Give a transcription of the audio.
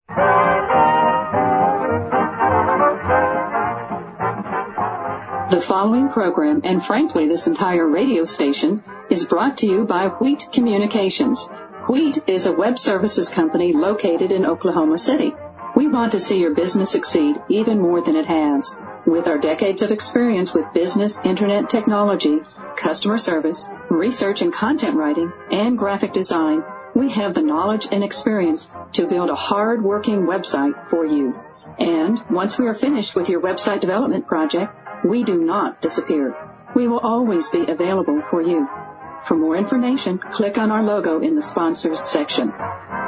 The following program, and frankly this entire radio station, is brought to you by Wheat Communications. Wheat is a web services company located in Oklahoma City. We want to see your business succeed even more than it has. With our decades of experience with business, internet technology, customer service, research and content writing, and graphic design, we have the knowledge and experience to build a hard-working website for you. And once we are finished with your website development project, we do not disappear. We will always be available for you. For more information, click on our logo in the sponsors section.